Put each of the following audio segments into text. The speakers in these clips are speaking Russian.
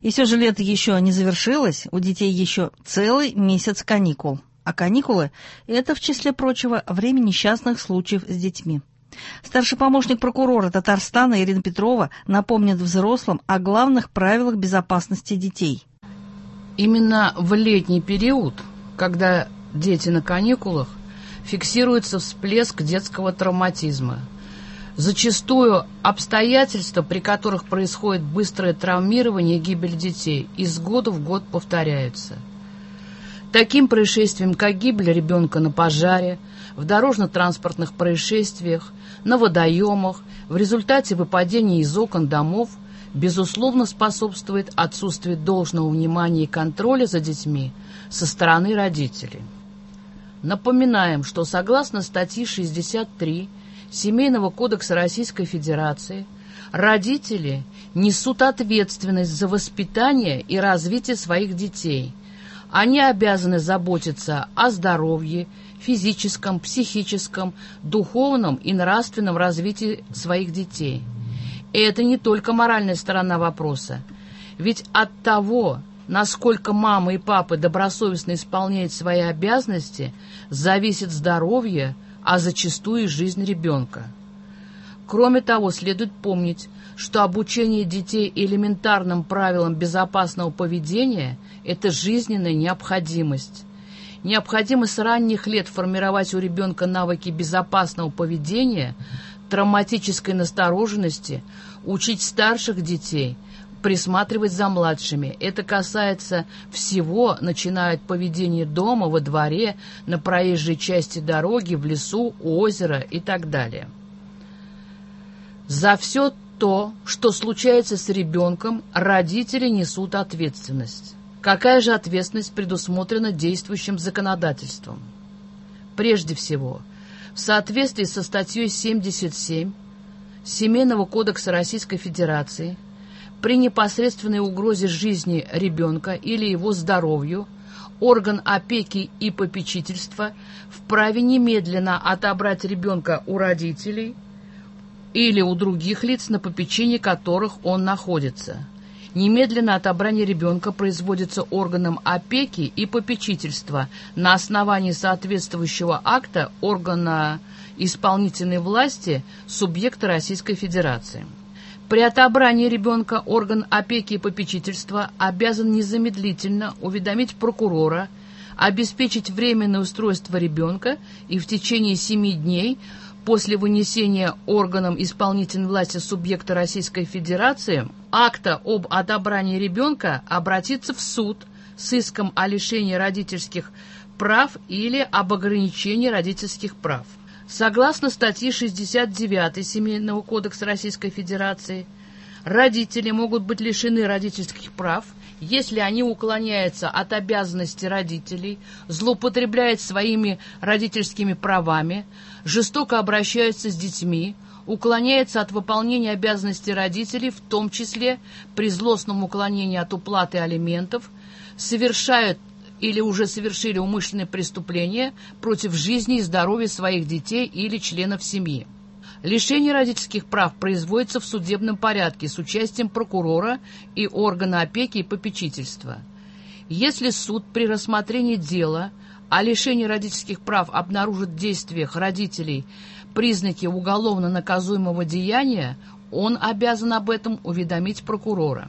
И все же лето еще не завершилось, у детей еще целый месяц каникул. А каникулы – это, в числе прочего, время несчастных случаев с детьми. Старший помощник прокурора Татарстана Ирина Петрова напомнит взрослым о главных правилах безопасности детей. Именно в летний период, когда дети на каникулах, фиксируется всплеск детского травматизма. Зачастую обстоятельства, при которых происходит быстрое травмирование и гибель детей, из года в год повторяются. Таким происшествиям, как гибель ребенка на пожаре, в дорожно-транспортных происшествиях, на водоемах, в результате выпадения из окон домов, безусловно, способствует отсутствие должного внимания и контроля за детьми со стороны родителей. Напоминаем, что согласно статье 63 Семейного кодекса Российской Федерации родители несут ответственность за воспитание и развитие своих детей. Они обязаны заботиться о здоровье, физическом, психическом, духовном и нравственном развитии своих детей. И это не только моральная сторона вопроса. Ведь от того, насколько мама и папа добросовестно исполняют свои обязанности, зависит здоровье, а зачастую и жизнь ребенка. Кроме того, следует помнить, что обучение детей элементарным правилам безопасного поведения – это жизненная необходимость. Необходимо с ранних лет формировать у ребенка навыки безопасного поведения, травматической настороженности, учить старших детей, присматривать за младшими. Это касается всего, начиная от поведения дома, во дворе, на проезжей части дороги, в лесу, у озера и так далее. За все то, что случается с ребенком, родители несут ответственность. Какая же ответственность предусмотрена действующим законодательством? Прежде всего, в соответствии со статьей 77 Семейного кодекса Российской Федерации, при непосредственной угрозе жизни ребенка или его здоровью орган опеки и попечительства вправе немедленно отобрать ребенка у родителей или у других лиц, на попечении которых он находится. Немедленное отобрание ребенка производится органом опеки и попечительства на основании соответствующего акта органа исполнительной власти субъекта Российской Федерации. При отобрании ребенка орган опеки и попечительства обязан незамедлительно уведомить прокурора, обеспечить временное устройство ребенка и в течение 7 дней после вынесения органом исполнительной власти субъекта Российской Федерации акта об отобрании ребенка обратиться в суд с иском о лишении родительских прав или об ограничении родительских прав. Согласно статье 69 Семейного кодекса Российской Федерации, родители могут быть лишены родительских прав, если они уклоняются от обязанностей родителей, злоупотребляют своими родительскими правами, жестоко обращаются с детьми, уклоняются от выполнения обязанностей родителей, в том числе при злостном уклонении от уплаты алиментов, совершают или уже совершили умышленные преступления против жизни и здоровья своих детей или членов семьи. Лишение родительских прав производится в судебном порядке с участием прокурора и органа опеки и попечительства. Если суд при рассмотрении дела о лишении родительских прав обнаружит в действиях родителей признаки уголовно наказуемого деяния, он обязан об этом уведомить прокурора.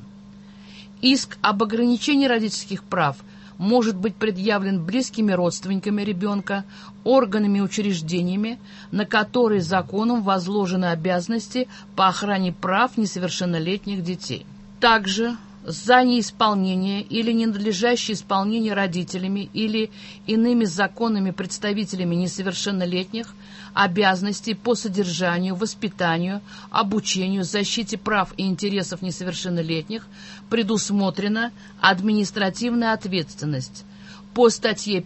Иск об ограничении родительских прав может быть предъявлен близкими родственниками ребенка, органами и учреждениями, на которые законом возложены обязанности по охране прав несовершеннолетних детей. Также за неисполнение или ненадлежащее исполнение родителями или иными законными представителями несовершеннолетних обязанностей по содержанию, воспитанию, обучению, защите прав и интересов несовершеннолетних предусмотрена административная ответственность по статье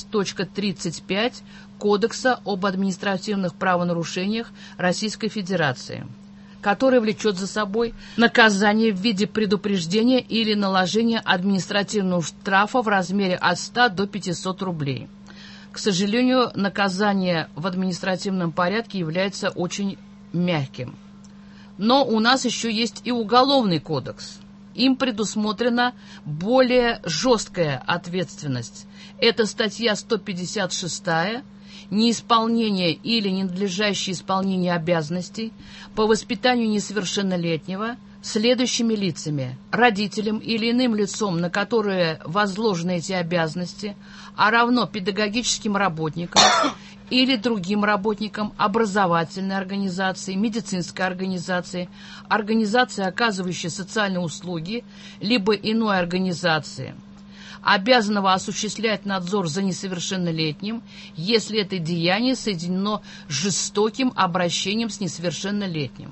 5.35 Кодекса об административных правонарушениях Российской Федерации, которое влечет за собой наказание в виде предупреждения или наложения административного штрафа в размере от 100 до 500 рублей. К сожалению, наказание в административном порядке является очень мягким. Но у нас еще есть и Уголовный кодекс. им предусмотрена более жесткая ответственность. Это статья 156 «Неисполнение или ненадлежащее исполнение обязанностей по воспитанию несовершеннолетнего следующими лицами: родителям или иным лицом, на которые возложены эти обязанности, а равно педагогическим работникам или другим работникам образовательной организации, медицинской организации, организации, оказывающей социальные услуги, либо иной организации, обязанного осуществлять надзор за несовершеннолетним, если это деяние соединено с жестоким обращением с несовершеннолетним.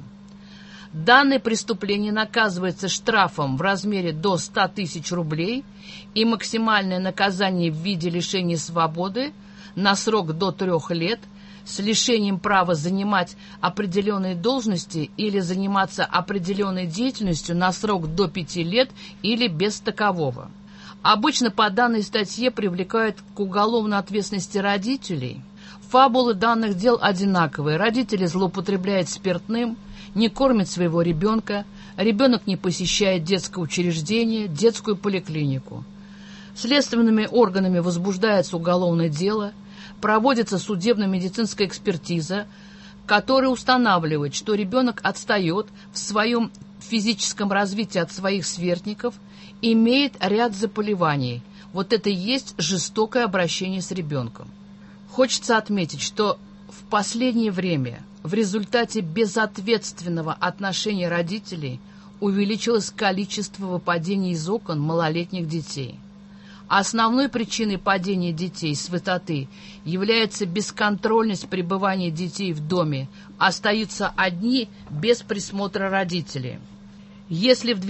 Данное преступление наказывается штрафом в размере до 100 тысяч рублей и максимальное наказание в виде лишения свободы на срок до 3 лет с лишением права занимать определенные должности или заниматься определенной деятельностью на срок до 5 лет или без такового. Обычно по данной статье привлекают к уголовной ответственности родителей. Фабулы данных дел одинаковые. Родители злоупотребляют спиртным, не кормят своего ребенка, ребенок не посещает детское учреждение, детскую поликлинику. Следственными органами возбуждается уголовное дело, проводится судебно-медицинская экспертиза, которая устанавливает, что ребенок отстает в своем физическом развитии от своих сверстников, имеет ряд заболеваний. Вот это и есть жестокое обращение с ребенком. Хочется отметить, что в последнее время в результате безответственного отношения родителей увеличилось количество выпадений из окон малолетних детей. Основной причиной падения детей с высоты является бесконтрольность пребывания детей в доме, остаются одни без присмотра родителей. Если в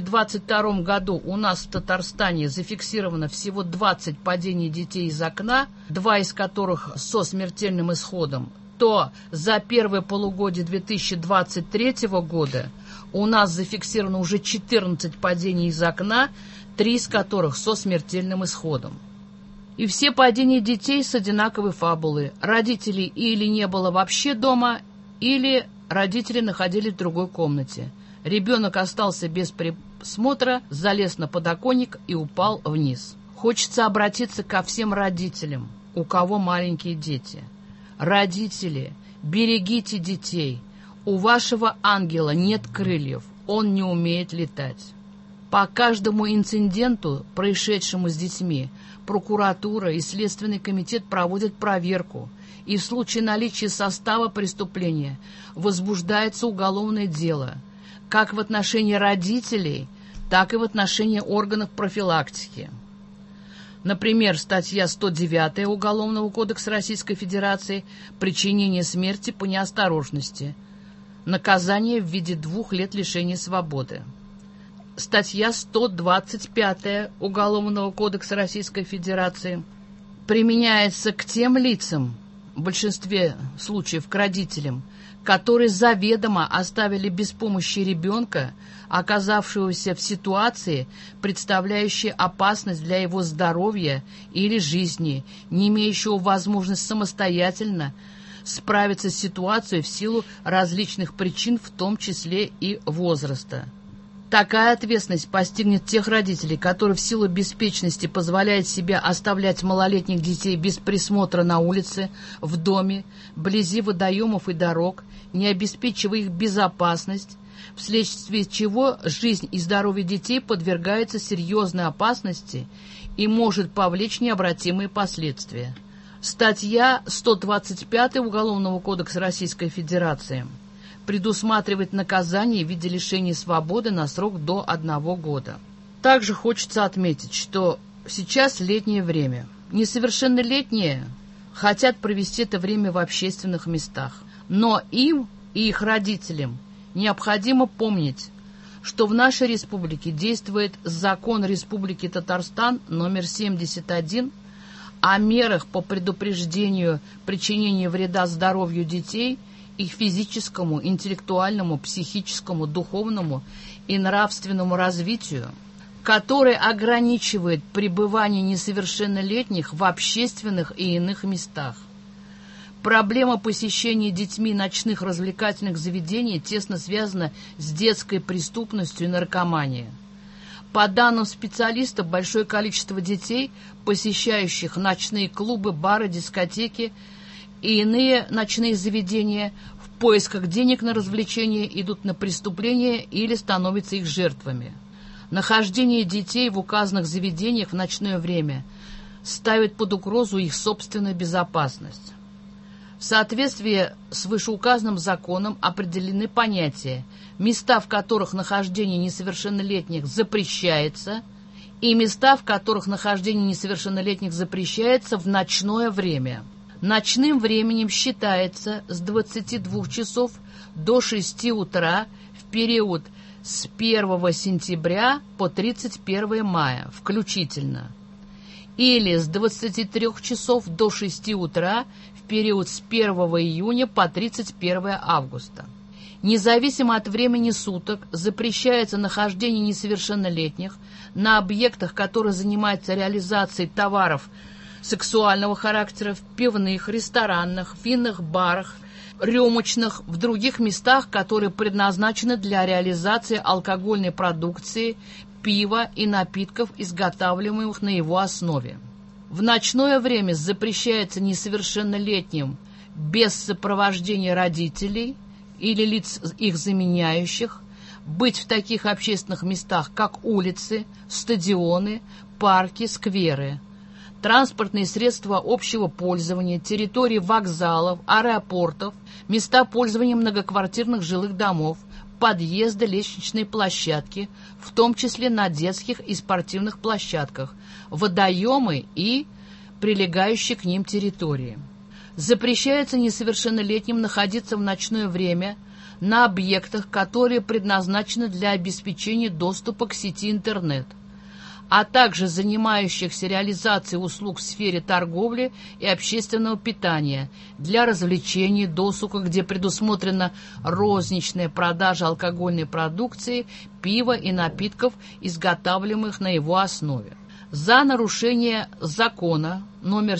2022 году у нас в Татарстане зафиксировано всего 20 падений детей из окна, 2 из которых со смертельным исходом, то за первое полугодие 2023 года у нас зафиксировано уже 14 падений из окна, 3 из которых со смертельным исходом. И все падения детей с одинаковой фабулой. Родителей или не было вообще дома, или родители находились в другой комнате. Ребенок остался без присмотра, залез на подоконник и упал вниз. Хочется обратиться ко всем родителям, у кого маленькие дети. Родители, берегите детей. У вашего ангела нет крыльев, он не умеет летать. По каждому инциденту, происшедшему с детьми, прокуратура и Следственный комитет проводят проверку, и в случае наличия состава преступления возбуждается уголовное дело, как в отношении родителей, так и в отношении органов профилактики. Например, статья 109 Уголовного кодекса Российской Федерации «Причинение смерти по неосторожности». Наказание в виде 2 лет лишения свободы. Статья 125 Уголовного кодекса Российской Федерации применяется к тем лицам, в большинстве случаев к родителям, которые заведомо оставили без помощи ребенка, оказавшегося в ситуации, представляющей опасность для его здоровья или жизни, не имеющего возможности самостоятельно справиться с ситуацией в силу различных причин, в том числе и возраста. Такая ответственность постигнет тех родителей, которые в силу беспечности позволяют себе оставлять малолетних детей без присмотра на улице, в доме, вблизи водоемов и дорог, не обеспечивая их безопасность, вследствие чего жизнь и здоровье детей подвергаются серьезной опасности и может повлечь необратимые последствия. Статья 125 Уголовного кодекса Российской Федерации предусматривает наказание в виде лишения свободы на срок до 1 года. Также хочется отметить, что сейчас летнее время. Несовершеннолетние хотят провести это время в общественных местах, но им и их родителям необходимо помнить, что в нашей республике действует закон Республики Татарстан номер 71 о мерах по предупреждению причинения вреда здоровью детей, их физическому, интеллектуальному, психическому, духовному и нравственному развитию, который ограничивает пребывание несовершеннолетних в общественных и иных местах. Проблема посещения детьми ночных развлекательных заведений тесно связана с детской преступностью и наркоманией. По данным специалистов, большое количество детей, посещающих ночные клубы, бары, дискотеки и иные ночные заведения, в поисках денег на развлечения идут на преступления или становятся их жертвами. Нахождение детей в указанных заведениях в ночное время ставит под угрозу их собственную безопасность. В соответствии с вышеуказанным законом определены понятия: места, в которых нахождение несовершеннолетних запрещается, и места, в которых нахождение несовершеннолетних запрещается в ночное время. Ночным временем считается с 22 часов до 6 утра в период с 1 сентября по 31 мая включительно, или с 23 часов до 6 утра в период с 1 июня по 31 августа. Независимо от времени суток запрещается нахождение несовершеннолетних на объектах, которые занимаются реализацией товаров сексуального характера в пивных, ресторанах, винных барах, рюмочных, в других местах, которые предназначены для реализации алкогольной продукции, пива и напитков, изготавливаемых на его основе. В ночное время запрещается несовершеннолетним без сопровождения родителей или лиц, их заменяющих, быть в таких общественных местах, как улицы, стадионы, парки, скверы, транспортные средства общего пользования, территории вокзалов, аэропортов, места пользования многоквартирных жилых домов, подъезды, лестничные площадки, в том числе на детских и спортивных площадках, водоемы и прилегающие к ним территории. Запрещается несовершеннолетним находиться в ночное время на объектах, которые предназначены для обеспечения доступа к сети интернет, а также занимающихся реализацией услуг в сфере торговли и общественного питания для развлечений, досуга, где предусмотрена розничная продажа алкогольной продукции, пива и напитков, изготавливаемых на его основе. За нарушение закона номер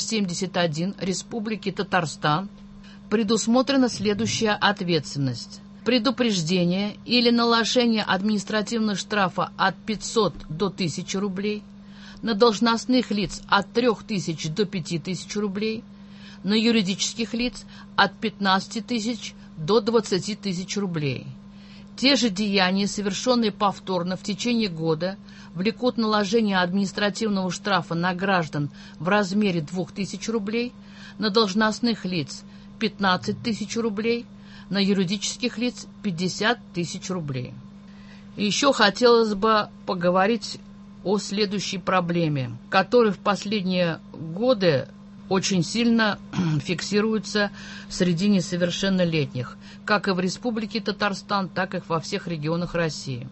71 Республики Татарстан предусмотрена следующая ответственность: предупреждение или наложение административного штрафа от 500 до 1000 рублей, на должностных лиц от 3000 до 5000 рублей, на юридических лиц от 15 тысяч до 20 тысяч рублей. Те же деяния, совершенные повторно в течение года, влекут наложение административного штрафа на граждан в размере 2000 рублей, на должностных лиц 15 тысяч рублей, на юридических лиц 50 тысяч рублей. И еще хотелось бы поговорить о следующей проблеме, которая в последние годы очень сильно фиксируется среди несовершеннолетних, как и в Республике Татарстан, так и во всех регионах России.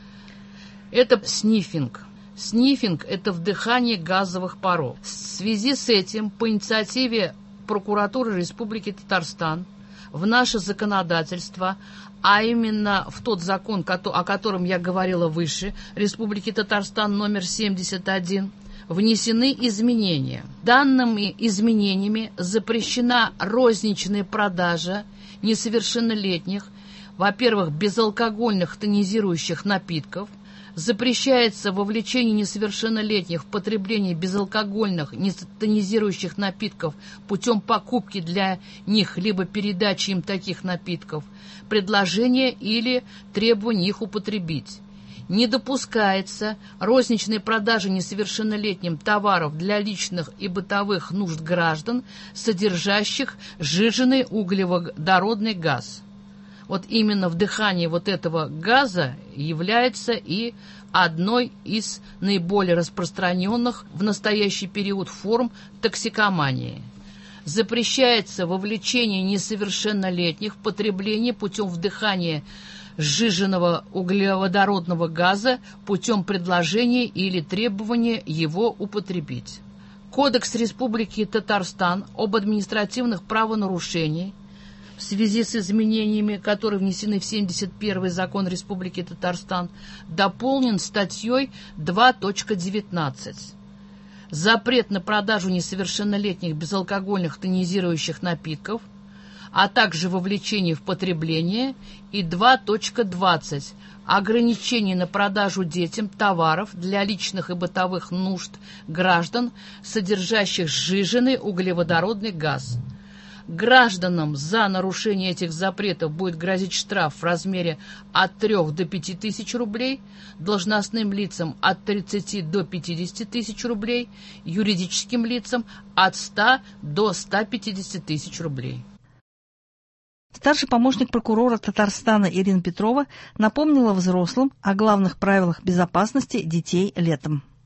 Это снифинг. Снифинг – это вдыхание газовых паров. В связи с этим, по инициативе прокуратуры Республики Татарстан, в наше законодательство, а именно в тот закон, о котором я говорила выше, Республики Татарстан номер 71, внесены изменения. Данными изменениями запрещена розничная продажа несовершеннолетних, во-первых, безалкогольных тонизирующих напитков, запрещается вовлечение несовершеннолетних в потребление безалкогольных нетонизирующих напитков путем покупки для них либо передачи им таких напитков, предложения или требования их употребить. Не допускается розничной продажи несовершеннолетним товаров для личных и бытовых нужд граждан, содержащих сжиженный углеводородный газ. Вот именно вдыхание вот этого газа является и одной из наиболее распространенных в настоящий период форм токсикомании. Запрещается вовлечение несовершеннолетних в потребление путем вдыхания сжиженного углеводородного газа путем предложения или требования его употребить. Кодекс Республики Татарстан об административных правонарушениях в связи с изменениями, которые внесены в 71-й закон Республики Татарстан, дополнен статьей 2.19. Запрет на продажу несовершеннолетних безалкогольных тонизирующих напитков, а также вовлечение в потребление, и 2.20 ограничение на продажу детям товаров для личных и бытовых нужд граждан, содержащих сжиженный углеводородный газ. Гражданам за нарушение этих запретов будет грозить штраф в размере от 3 до 5 тысяч рублей, должностным лицам от 30 до 50 тысяч рублей, юридическим лицам от 100 до 150 тысяч рублей. Старший помощник прокурора Татарстана Ирина Петрова напомнила взрослым о главных правилах безопасности детей летом.